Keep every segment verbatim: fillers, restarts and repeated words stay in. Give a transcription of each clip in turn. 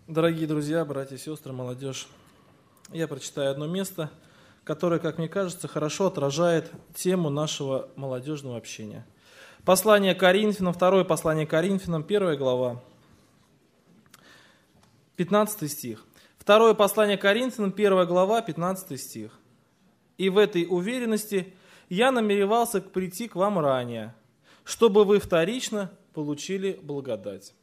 Дорогие друзья, братья и сестры, молодежь, я прочитаю одно место, которое, как мне кажется, хорошо отражает тему нашего молодежного общения. Послание Коринфянам, второе послание Коринфянам, первая глава, пятнадцатый стих. Второе послание Коринфянам, первая глава, пятнадцатый стих. «И в этой уверенности я намеревался прийти к вам ранее, чтобы вы вторично получили благодать».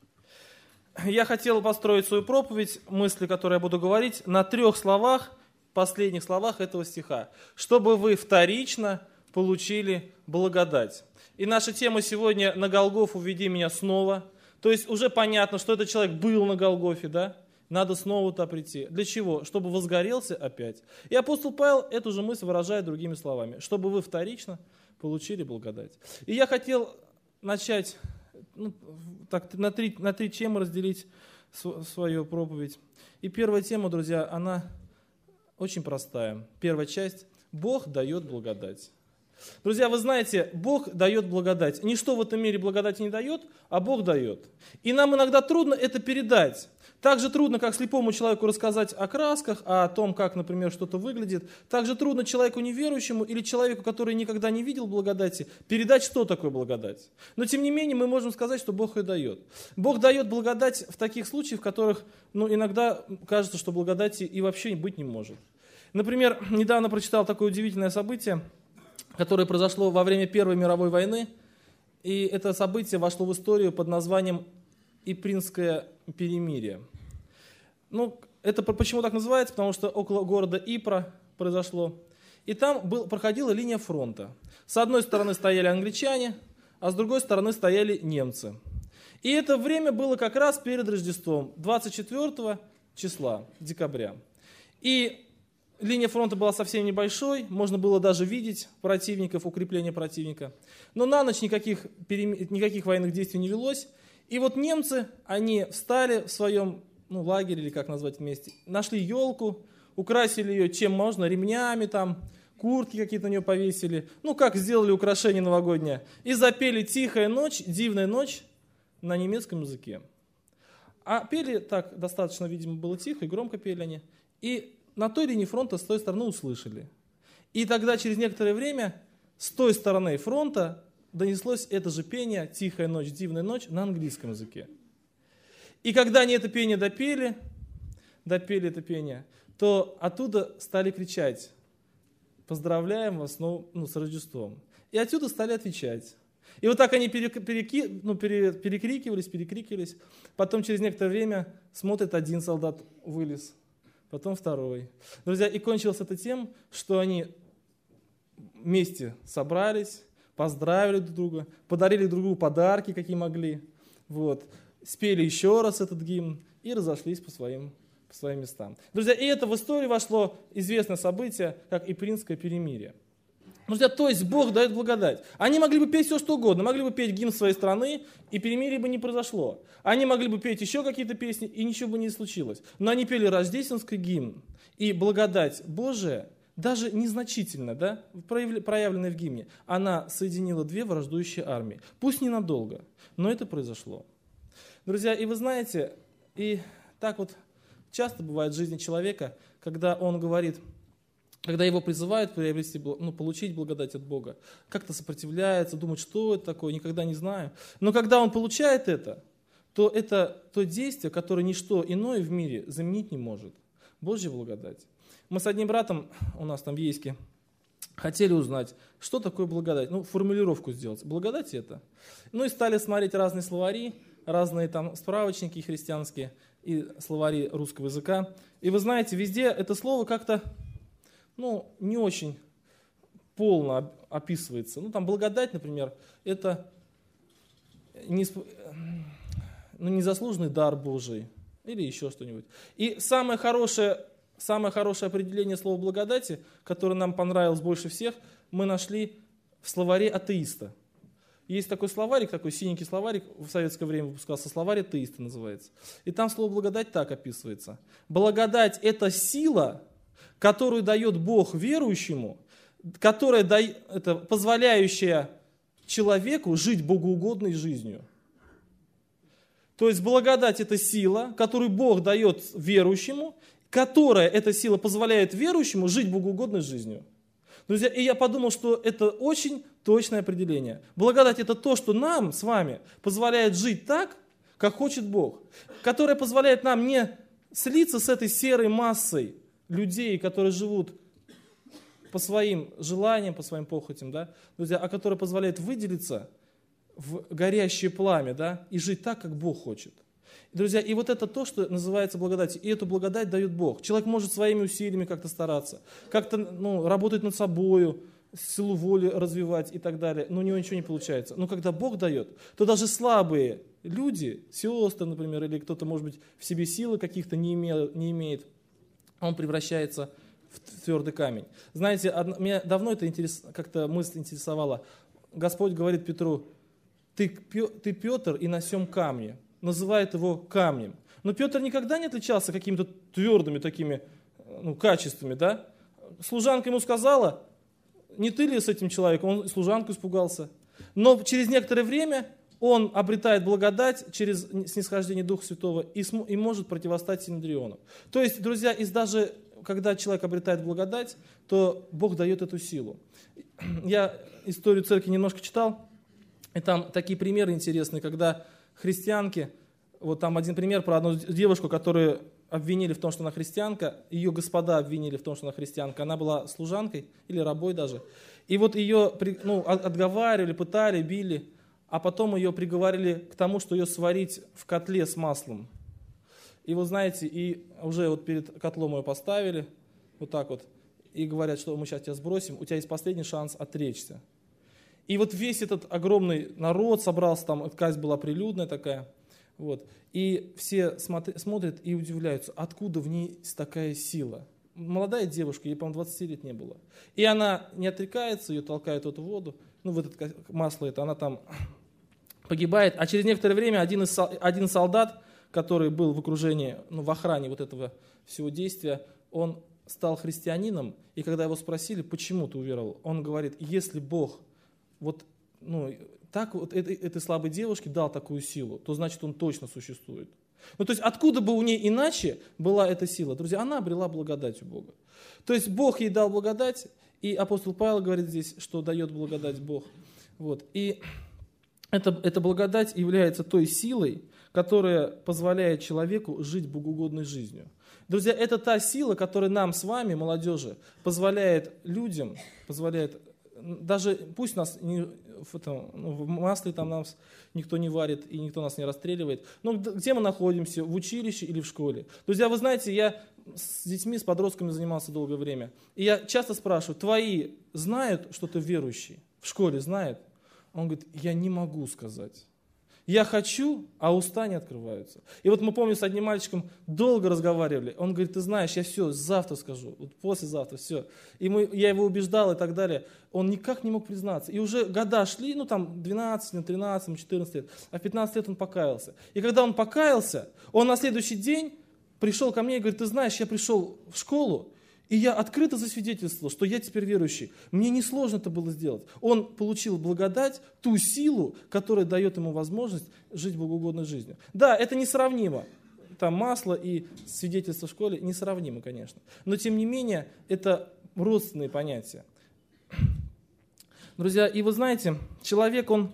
Я хотел построить свою проповедь, мысли, которые я буду говорить, на трех словах, последних словах этого стиха. «Чтобы вы вторично получили благодать». И наша тема сегодня «На Голгофу веди меня снова». То есть уже понятно, что этот человек был на Голгофе, да? Надо снова туда прийти. Для чего? Чтобы возгорелся опять. И апостол Павел эту же мысль выражает другими словами. «Чтобы вы вторично получили благодать». И я хотел начать... Ну, так, на, три, на три темы разделить свою проповедь. И первая тема, друзья, она очень простая. Первая часть – Бог дает благодать. Друзья, вы знаете, Бог дает благодать. Ничто в этом мире благодати не дает, а Бог дает. И нам иногда трудно это передать. Так же трудно, как слепому человеку рассказать о красках, о том, как, например, что-то выглядит. Так же трудно человеку неверующему или человеку, который никогда не видел благодати, передать, что такое благодать. Но, тем не менее, мы можем сказать, что Бог ее дает. Бог дает благодать в таких случаях, в которых ну, иногда кажется, что благодати и вообще быть не может. Например, недавно прочитал такое удивительное событие, которое произошло во время Первой мировой войны. И это событие вошло в историю под названием Ипринское перемирие. Ну, это почему так называется? Потому что около города Ипра произошло. И там был, проходила линия фронта. С одной стороны стояли англичане, а с другой стороны стояли немцы. И это время было как раз перед Рождеством, двадцать четвёртого числа декабря. И линия фронта была совсем небольшой, можно было даже видеть противников, укрепления противника. Но на ночь никаких, никаких военных действий не велось. И вот немцы, они встали в своем ну, лагере, или как назвать вместе, нашли елку, украсили ее чем можно, ремнями там, куртки какие-то на нее повесили, ну как сделали украшение новогоднее, и запели «Тихая ночь, дивная ночь» на немецком языке. А пели так достаточно, видимо, было тихо, и громко пели они. И на той линии фронта с той стороны услышали. И тогда через некоторое время с той стороны фронта донеслось это же пение «Тихая ночь, дивная ночь» на английском языке. И когда они это пение допели, допели это пение, то оттуда стали кричать «Поздравляем вас ну, ну, с Рождеством». И отсюда стали отвечать. И вот так они переки, ну, пере, перекрикивались, перекрикивались. Потом через некоторое время смотрит, один солдат вылез, потом второй. Друзья, и кончилось это тем, что они вместе собрались, поздравили друг друга, подарили друг другу подарки, какие могли, вот, спели еще раз этот гимн и разошлись по своим, по своим местам. Друзья, и это в историю вошло известное событие, как Ипринское перемирие. Друзья, то есть Бог дает благодать. Они могли бы петь все, что угодно, могли бы петь гимн своей страны, и перемирие бы не произошло. Они могли бы петь еще какие-то песни, и ничего бы не случилось. Но они пели рождественский гимн, и благодать Божия, даже незначительно, да, проявленная в гимне, она соединила две враждующие армии. Пусть ненадолго, но это произошло. Друзья, и вы знаете, и так вот часто бывает в жизни человека, когда он говорит, когда его призывают приобрести, ну, получить благодать от Бога, как-то сопротивляется, думает, что это такое, никогда не знаю. Но когда он получает это, то это то действие, которое ничто иное в мире заменить не может. Божья благодать. Мы с одним братом, у нас там в Ейске, хотели узнать, что такое благодать. Ну, формулировку сделать. Благодать это. Ну и стали смотреть разные словари, разные там справочники христианские и словари русского языка. И вы знаете, везде это слово как-то, ну, не очень полно описывается. Ну, там благодать, например, это не, ну, незаслуженный дар Божий или еще что-нибудь. И самое хорошее, самое хорошее определение слова благодати, которое нам понравилось больше всех, мы нашли в словаре атеиста. Есть такой словарик, такой синенький словарик, в советское время выпускался, словарь атеиста называется. И там слово благодать так описывается. Благодать – это сила, которую дает Бог верующему, которая дает, это, позволяющая человеку жить богоугодной жизнью. То есть благодать – это сила, которую Бог дает верующему, которая, эта сила позволяет верующему жить богоугодной жизнью. Друзья, и я подумал, что это очень точное определение. Благодать – это то, что нам с вами позволяет жить так, как хочет Бог, которое позволяет нам не слиться с этой серой массой людей, которые живут по своим желаниям, по своим похотям, да, друзья, а которое позволяет выделиться в горящее пламя, да, и жить так, как Бог хочет. Друзья, и вот это то, что называется благодатью. И эту благодать дает Бог. Человек может своими усилиями как-то стараться, как-то ну, работать над собою, силу воли развивать и так далее, но у него ничего не получается. Но когда Бог дает, то даже слабые люди, сестры, например, или кто-то, может быть, в себе силы каких-то не, имел, не имеет, он превращается в твердый камень. Знаете, одно, меня давно это интерес, как-то мысль интересовала. Господь говорит Петру: ты, ты Петр, и на сем камне. Называет его камнем. Но Петр никогда не отличался какими-то твердыми такими ну, качествами. Да? Служанка ему сказала: не ты ли с этим человеком? Он служанку испугался. Но через некоторое время он обретает благодать через снисхождение Духа Святого и, см- и может противостать Синедриону. То есть, друзья, из даже когда человек обретает благодать, то Бог дает эту силу. Я историю церкви немножко читал, и там такие примеры интересные, когда христианки, вот там один пример про одну девушку, которую обвинили в том, что она христианка, ее господа обвинили в том, что она христианка, она была служанкой или рабой даже, и вот ее ну, отговаривали, пытали, били, а потом ее приговорили к тому, что ее сварить в котле с маслом. И вот знаете, и уже вот перед котлом ее поставили, вот так вот, и говорят, что мы сейчас тебя сбросим, у тебя есть последний шанс отречься. И вот весь этот огромный народ собрался, там казнь была прилюдная такая, вот, и все смотри, смотрят и удивляются, откуда в ней такая сила. Молодая девушка, ей, по-моему, двадцати лет не было. И она не отрекается, ее толкают в эту воду, ну, в это масло это, она там погибает, а через некоторое время один, из, один солдат, который был в окружении, ну, в охране вот этого всего действия, он стал христианином, и когда его спросили, почему ты уверовал, он говорит: если Бог вот, ну, так вот этой, этой слабой девушке дал такую силу, то значит он точно существует. Ну, то есть откуда бы у нее иначе была эта сила? Друзья, она обрела благодать у Бога. То есть Бог ей дал благодать, и апостол Павел говорит здесь, что дает благодать Бог. Вот. И эта, эта благодать является той силой, которая позволяет человеку жить богоугодной жизнью. Друзья, это та сила, которая нам с вами, молодежи, позволяет людям, позволяет, даже пусть нас не, в, этом, ну, в масле там нас никто не варит и никто нас не расстреливает, но где мы находимся, в училище или в школе. Друзья, вы знаете, я с детьми, с подростками занимался долгое время, и я часто спрашиваю: твои знают, что ты верующий? В школе знают? Он говорит: я не могу сказать. Я хочу, а уста не открываются. И вот мы, помню, с одним мальчиком долго разговаривали. Он говорит: ты знаешь, я все, завтра скажу, вот послезавтра, все. И мы, я его убеждал и так далее. Он никак не мог признаться. И уже года шли, ну там двенадцать, тринадцать, четырнадцать лет. А в пятнадцать лет он покаялся. И когда он покаялся, он на следующий день пришел ко мне и говорит: ты знаешь, я пришел в школу, и я открыто засвидетельствовал, что я теперь верующий. Мне несложно это было сделать. Он получил благодать, ту силу, которая дает ему возможность жить богоугодной жизнью. Да, это несравнимо. Там масло и свидетельство в школе несравнимы, конечно. Но тем не менее, это родственные понятия. Друзья, и вы знаете, человек, он,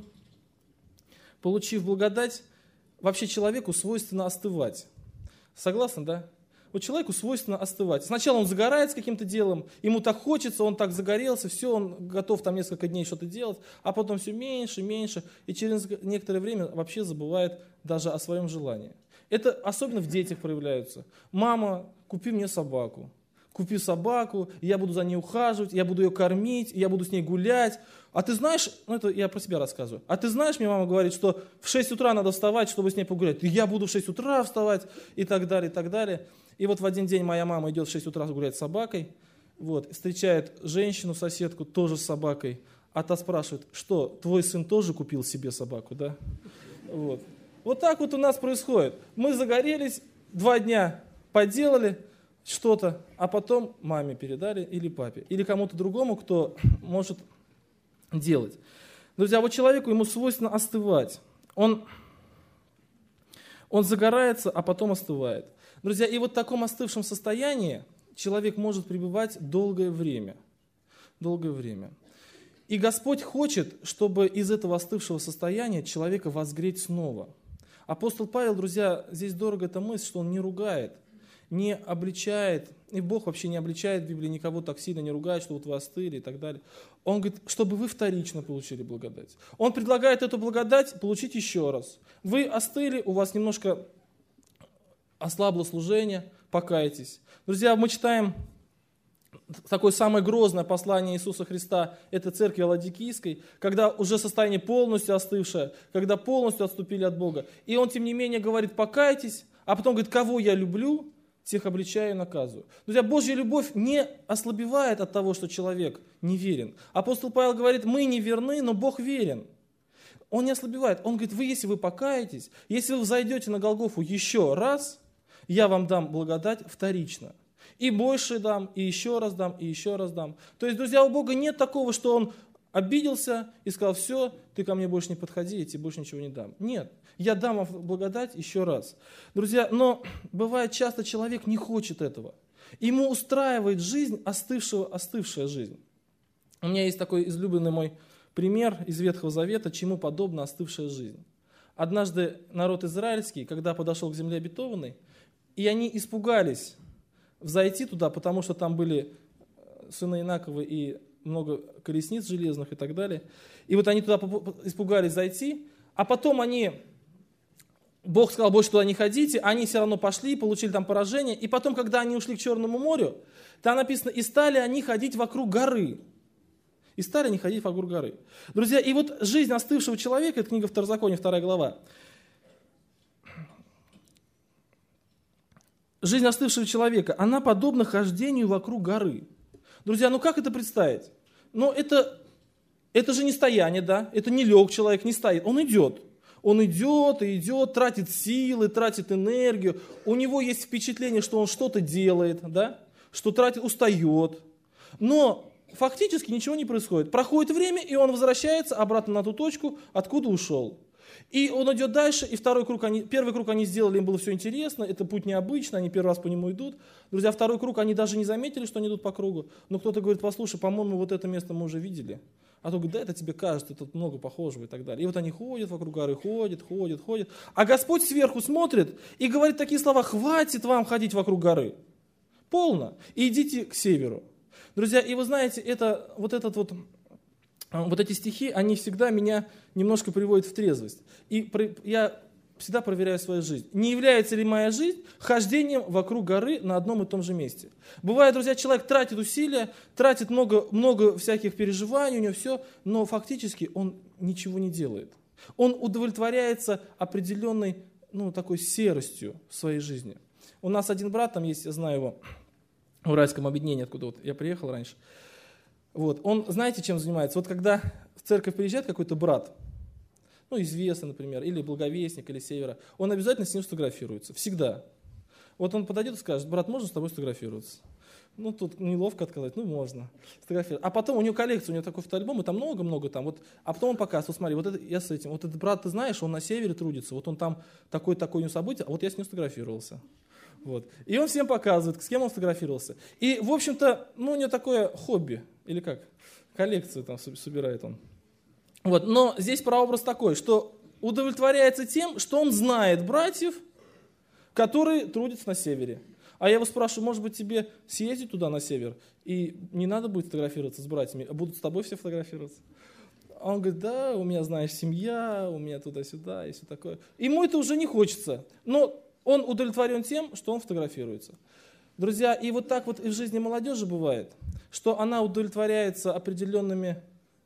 получив благодать, вообще человеку свойственно остывать. Согласны, да? Вот человеку свойственно остывать. Сначала он загорает с каким-то делом, ему так хочется, он так загорелся, все, он готов там несколько дней что-то делать, а потом все меньше, меньше, и через некоторое время вообще забывает даже о своем желании. Это особенно в детях проявляется. Мама, купи мне собаку. Купи собаку, я буду за ней ухаживать, я буду ее кормить, я буду с ней гулять. А ты знаешь, ну это я про себя рассказываю, а ты знаешь, мне мама говорит, что в шесть утра надо вставать, чтобы с ней погулять. И я буду в шесть утра вставать и так далее, и так далее. И вот в один день моя мама идет в шесть утра гулять с собакой, вот, встречает женщину, соседку, тоже с собакой, а та спрашивает: что, твой сын тоже купил себе собаку, да? Вот. Вот так вот у нас происходит. Мы загорелись, два дня поделали что-то, а потом маме передали или папе, или кому-то другому, кто может делать. Друзья, вот человеку ему свойственно остывать. Он, Он загорается, а потом остывает. Друзья, и вот в таком остывшем состоянии человек может пребывать долгое время. Долгое время. И Господь хочет, чтобы из этого остывшего состояния человека возгреть снова. Апостол Павел, друзья, здесь дорого эта мысль, что он не ругает, не обличает, и Бог вообще не обличает в Библии, никого так сильно не ругает, что вот вы остыли и так далее. Он говорит, чтобы вы вторично получили благодать. Он предлагает эту благодать получить еще раз. Вы остыли, у вас немножко ослабло служение, покайтесь. Друзья, мы читаем такое самое грозное послание Иисуса Христа, это церкви Ладикийской, когда уже состояние полностью остывшее, когда полностью отступили от Бога. И он, тем не менее, говорит, покайтесь, а потом говорит, кого я люблю, тех обличаю и наказываю. Друзья, Божья любовь не ослабевает от того, что человек неверен. Апостол Павел говорит, мы не верны, но Бог верен. Он не ослабевает. Он говорит, вы, если вы покаетесь, если вы взойдете на Голгофу еще раз, я вам дам благодать вторично. И больше дам, и еще раз дам, и еще раз дам. То есть, друзья, у Бога нет такого, что Он обиделся и сказал, все, ты ко мне больше не подходи, я тебе больше ничего не дам. Нет, я дам вам благодать еще раз. Друзья, но бывает часто человек не хочет этого. Ему устраивает жизнь, остывшего, остывшая жизнь. У меня есть такой излюбленный мой пример из Ветхого Завета, чему подобна остывшая жизнь. Однажды народ израильский, когда подошел к земле обетованной, и они испугались взойти туда, потому что там были сыны Инаковы и много колесниц железных и так далее. И вот они туда испугались зайти, а потом они, Бог сказал, больше туда не ходите, они все равно пошли, получили там поражение. И потом, когда они ушли к Черному морю, там написано, и стали они ходить вокруг горы. И стали они ходить вокруг горы. Друзья, и вот жизнь остывшего человека, это книга Второзакония, вторая глава. Жизнь остывшего человека, она подобна хождению вокруг горы. Друзья, ну как это представить? Ну это, это же не стояние, да? Это не лег человек, не стоит. Он идет. Он идет и идет, тратит силы, тратит энергию. У него есть впечатление, что он что-то делает, да? Что тратит, устает. Но фактически ничего не происходит. Проходит время, и он возвращается обратно на ту точку, откуда ушел. И он идет дальше, и второй круг они, первый круг они сделали, им было все интересно, это путь необычный, они первый раз по нему идут. Друзья, второй круг они даже не заметили, что они идут по кругу. Но кто-то говорит, послушай, по-моему, вот это место мы уже видели. А то говорит, да, это тебе кажется, тут много похожего и так далее. И вот они ходят вокруг горы, ходят, ходят, ходят. А Господь сверху смотрит и говорит такие слова, хватит вам ходить вокруг горы. Полно. И идите к северу. Друзья, и вы знаете, это, вот этот вот... Вот эти стихи, они всегда меня немножко приводят в трезвость. И я всегда проверяю свою жизнь. Не является ли моя жизнь хождением вокруг горы на одном и том же месте? Бывает, друзья, человек тратит усилия, тратит много, много всяких переживаний, у него все, но фактически он ничего не делает. Он удовлетворяется определенной, ну, такой серостью в своей жизни. У нас один брат, там есть, я знаю его, в Уральском объединении, откуда вот я приехал раньше. Вот. Он, знаете, чем занимается? Вот когда в церковь приезжает какой-то брат, ну, известный, например, или благовестник, или севера, он обязательно с ним сфотографируется. Всегда. Вот он подойдет и скажет, брат, можно с тобой сфотографироваться? Ну, тут неловко отказать, ну, можно. А потом у него коллекция, у него такой фотоальбом, и там много-много там. Вот, а потом он показывает, вот смотри, вот это, я с этим, вот этот брат, ты знаешь, он на севере трудится, вот он там такое-такое у него событие, а вот я с ним сфотографировался. Вот. И он всем показывает, с кем он фотографировался. И, в общем-то, ну, у него такое хобби, или как, коллекцию там собирает он. Вот. Но здесь прообраз такой, что удовлетворяется тем, что он знает братьев, которые трудятся на севере. А я его спрашиваю, может быть, тебе съездить туда на север, и не надо будет фотографироваться с братьями, а будут с тобой все фотографироваться? А он говорит, да, у меня, знаешь, семья, у меня туда-сюда и все такое. Ему это уже не хочется, но он удовлетворен тем, что он фотографируется. Друзья, и вот так вот и в жизни молодежи бывает, что она удовлетворяется определенными,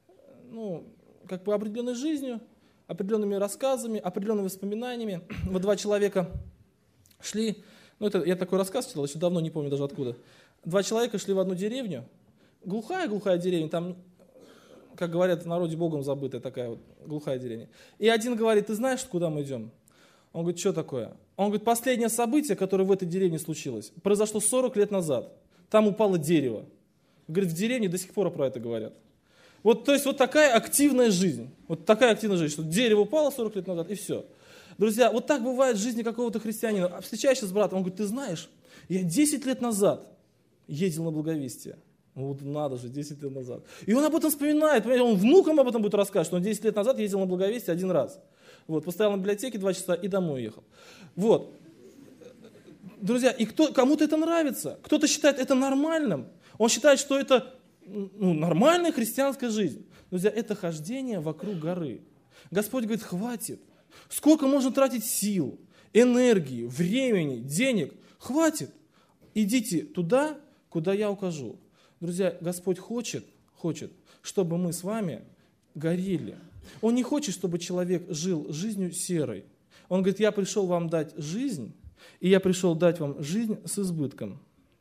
ну, как бы определенной жизнью, определенными рассказами, определенными воспоминаниями. Вот два человека шли, ну, это я такой рассказ читал, еще давно, не помню даже откуда. Два человека шли в одну деревню, глухая-глухая деревня, там, как говорят в народе, Богом забытая такая вот глухая деревня. И один говорит, ты знаешь, куда мы идем? Он говорит, что такое? Он говорит, последнее событие, которое в этой деревне случилось, произошло сорок лет назад. Там упало дерево. Говорит, в деревне до сих пор про это говорят. Вот, то есть вот такая активная жизнь. Вот такая активная жизнь, что дерево упало сорок лет назад, и все. Друзья, вот так бывает в жизни какого-то христианина. Встречаешься с братом, он говорит, ты знаешь, я десять лет назад ездил на благовестие. Вот надо же, десять лет назад. И он об этом вспоминает, он внукам об этом будет рассказывать, что он десять лет назад ездил на благовестие один раз. Вот, постоял на библиотеке два часа и домой уехал. Вот. Друзья, и кто, кому-то это нравится, кто-то считает это нормальным. Он считает, что это ну, нормальная христианская жизнь. Друзья, это хождение вокруг горы. Господь говорит, хватит. Сколько можно тратить сил, энергии, времени, денег? Хватит. Идите туда, куда я укажу. Друзья, Господь хочет, хочет, чтобы мы с вами горели. Он не хочет, чтобы человек жил жизнью серой. Он говорит, я пришел вам дать жизнь, и я пришел дать вам жизнь с избытком.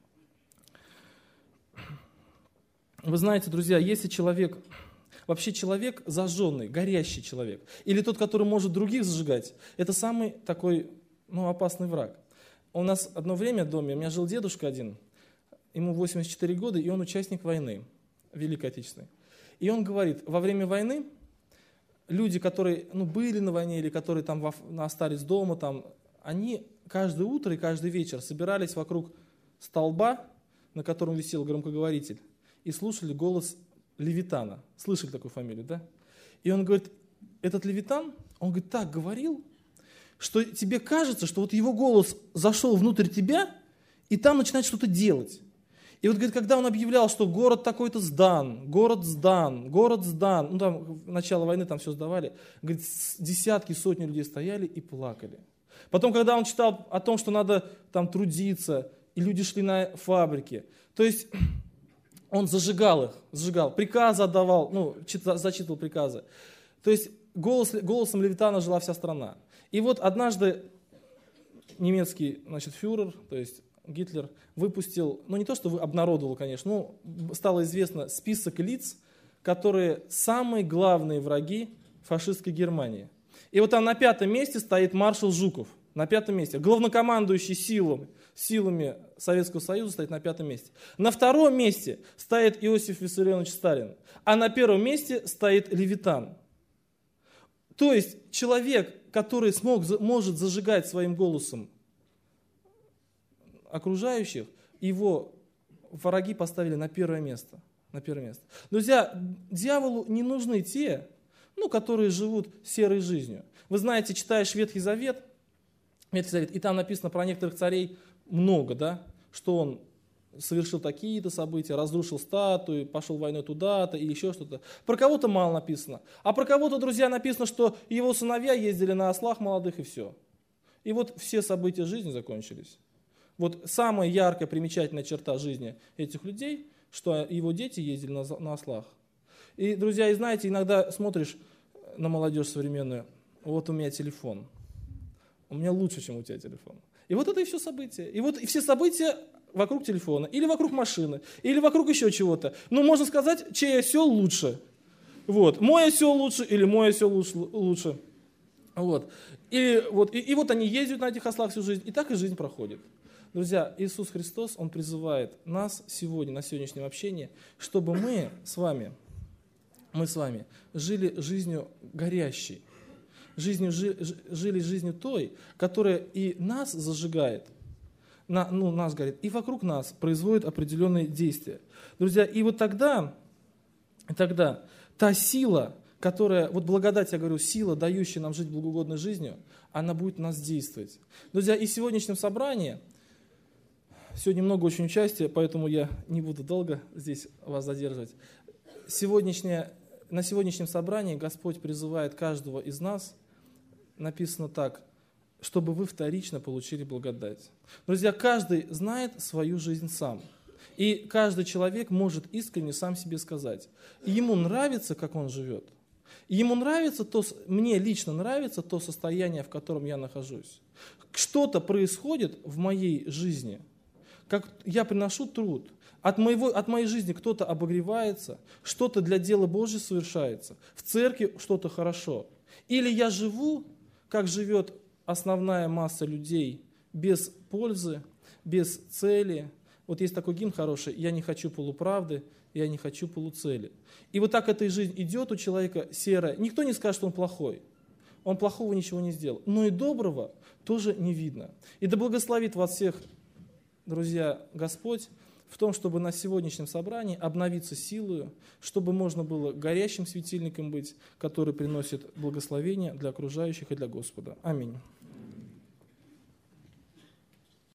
Вы знаете, друзья, если человек, вообще человек зажженный, горящий человек, или тот, который может других зажигать, это самый такой ну, опасный враг. У нас одно время в доме, у меня жил дедушка один, ему восемьдесят четыре года, и он участник войны, Великой Отечественной. И он говорит, во время войны люди, которые ну, были на войне или которые там остались дома, там, они каждое утро и каждый вечер собирались вокруг столба, на котором висел громкоговоритель, и слушали голос Левитана. Слышали такую фамилию, да? И он говорит, этот Левитан, он говорит, так говорил, что тебе кажется, что вот его голос зашел внутрь тебя, и там начинает что-то делать. И вот, говорит, когда он объявлял, что город такой-то сдан, город сдан, город сдан, ну там, в начало войны там все сдавали, говорит, десятки, сотни людей стояли и плакали. Потом, когда он читал о том, что надо там трудиться, и люди шли на фабрики, то есть он зажигал их, зажигал, приказы отдавал, ну, зачитывал приказы. То есть голос, голосом Левитана жила вся страна. И вот однажды немецкий, значит, фюрер, то есть Гитлер, выпустил, ну не то, что обнародовал, конечно, но стало известно список лиц, которые самые главные враги фашистской Германии. И вот там на пятом месте стоит маршал Жуков, на пятом месте, главнокомандующий силами, силами Советского Союза стоит на пятом месте. На втором месте стоит Иосиф Виссарионович Сталин, а на первом месте стоит Левитан. То есть человек, который смог, может зажигать своим голосом окружающих, его враги поставили на первое место. На первое место. Друзья, дьяволу не нужны те, ну, которые живут серой жизнью. Вы знаете, читаешь Ветхий Завет, Ветхий Завет, и там написано про некоторых царей много, да, что он совершил такие-то события, разрушил статуи, пошел войной туда-то и еще что-то. Про кого-то мало написано. А про кого-то, друзья, написано, что его сыновья ездили на ослах молодых и все. И вот все события жизни закончились. Вот самая яркая, примечательная черта жизни этих людей, что его дети ездили на, на ослах. И, друзья, и знаете, иногда смотришь на молодежь современную, вот у меня телефон, у меня лучше, чем у тебя телефон. И вот это и все события. И вот и все события вокруг телефона, или вокруг машины, или вокруг еще чего-то. Ну, можно сказать, чей осел лучше. Вот. Мой осел лучше или мой осел лучше. Вот. И, вот, и, и вот они ездят на этих ослах всю жизнь, и так и жизнь проходит. Друзья, Иисус Христос, Он призывает нас сегодня, на сегодняшнем общении, чтобы мы с вами, мы с вами жили жизнью горящей, жизнью, жили жизнью той, которая и нас зажигает, на, ну, нас горит, и вокруг нас производит определенные действия. Друзья, и вот тогда, тогда та сила, которая, вот благодать, я говорю, сила, дающая нам жить благоугодной жизнью, она будет в нас действовать. Друзья, и в сегодняшнем собрании, сегодня много очень участия, поэтому я не буду долго здесь вас задерживать. Сегодняшнее, на сегодняшнем собрании Господь призывает каждого из нас, написано так, чтобы вы вторично получили благодать. Друзья, каждый знает свою жизнь сам. И каждый человек может искренне сам себе сказать. И ему нравится, как он живет. И ему нравится то, мне лично нравится то состояние, в котором я нахожусь. Что-то происходит в моей жизни, как я приношу труд. От, моего, от моей жизни кто-то обогревается, что-то для дела Божьего совершается. В церкви что-то хорошо. Или я живу, как живет основная масса людей, без пользы, без цели. Вот есть такой гимн хороший: «Я не хочу полуправды, я не хочу полуцели». И вот так эта жизнь идет у человека серая. Никто не скажет, что он плохой. он плохого ничего не сделал. Но и доброго тоже не видно. И да благословит вас всех, друзья, Господь, в том, чтобы на сегодняшнем собрании обновиться силою, чтобы можно было горящим светильником быть, который приносит благословение для окружающих и для Господа. Аминь.